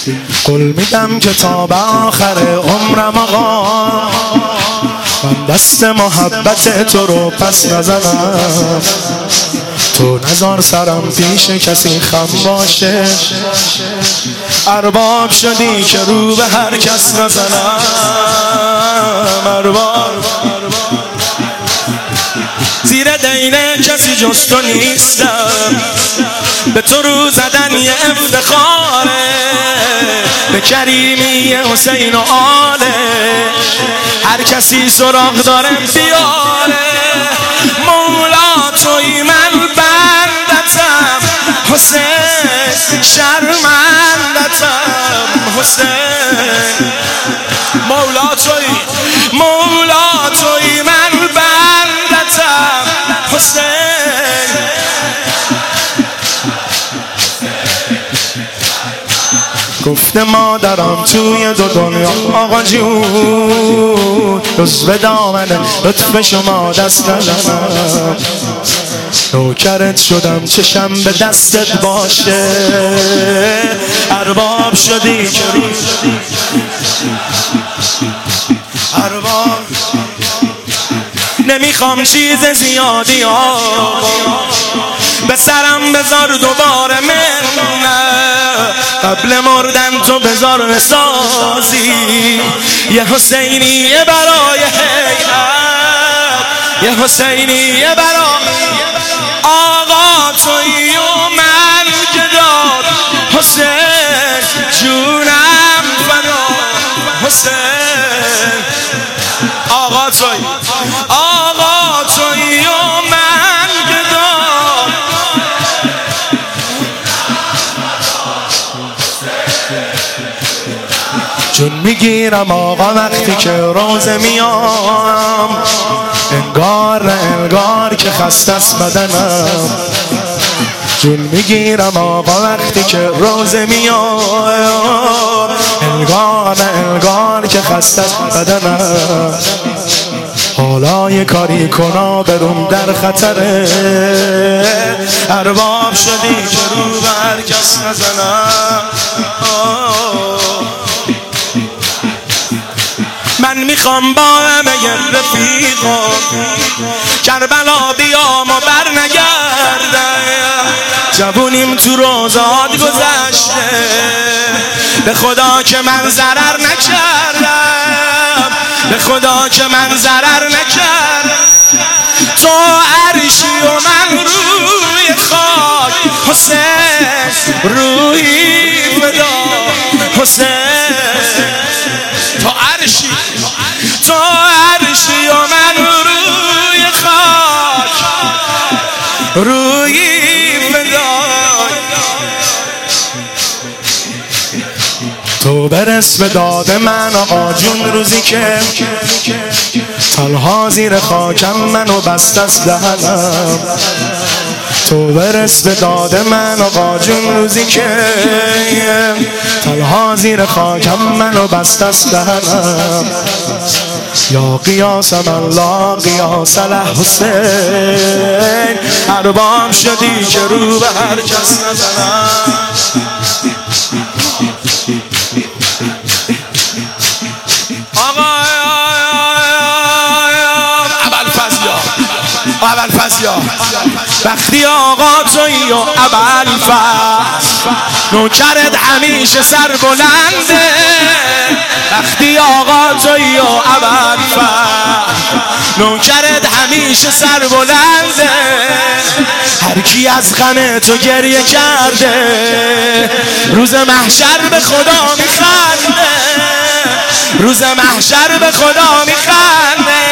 قول میدم که تا به آخر عمرم آقا من دست محبت تو رو پس نزنم. تو نزار سرم پیش کسی خم باشه، ارباب شدی که رو به هر کس نزنم. ارباب زیر دینه کسی جز تو نیستم، به تو رو زدن یه افتخاره، به کریمی حسین و آله هر کسی سراغ داره بیاره. مولا توی من بندتم حسین، شرمندتم حسین. مولا توی من بندتم حسین. گفته مادرم توی دو دنیا آقا جون، جزو دامن لطف شما دست نزنم. نوکرت شدم چشم به دستت باشه، ارباب شدی که ارباب. نمیخوام چیز زیادی آقا، به سرم بذار دوباره منت، قبل مردن تو بذار نسازی یه حسینیه برای حیرت، یه حسینیه برای آقا تویی و من جداد حسین، جونم فدا حسین. آقا تویی و من جداد. جون میگیرم آقا وقتی که روزه میام، انگار که خسته است بدنم. جون میگیرم آقا وقتی که روزه میام، انگار که خسته است بدنم. حالا یه کاری کنا بروم در خطره، ارباب شدی که رو به هر کس نزنم. من میخوام با همه رفیقا کربلا بیام و بر نگردم. جوونیم تو روزات گذشته، به خدا که من ضرر نکردم، به خدا که من ضرر نکردم. تو عرشی و من روی خاک حسین، روی فدا حسین. تو عرشی و من روی خاک، روی فدا. تو برس به داد من آقا جون، روزی که تنها زیر خاکم منو بست از دهنم. تو برس به داد من آقا جون، روزی که تنها زیر خاکم منو بست از دهنم. یا قیاسم الله قیاس حسین، ارباب شدی که رو به هر کس نزنم. ابوالفضل وقتی آقا تویی و ابوالفضل، نوکرت همیشه سر بلنده. وقتی آقا تویی و ابوالفضل، نوکرت همیشه سر بلنده. هر کی از غم تو گریه کرده، روز محشر به خدا میخنده، روز محشر به خدا میخنده.